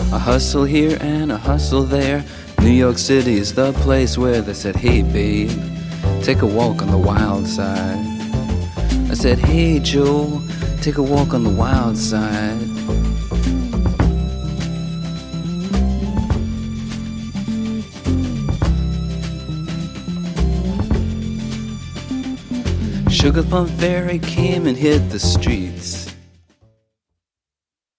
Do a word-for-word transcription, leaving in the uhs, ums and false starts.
A hustle here and a hustle there. New York City is the place where they said, hey babe, take a walk on the wild side. I said, hey Joe, take a walk on the wild side. Sugar Plum Fairy came and hit the streets.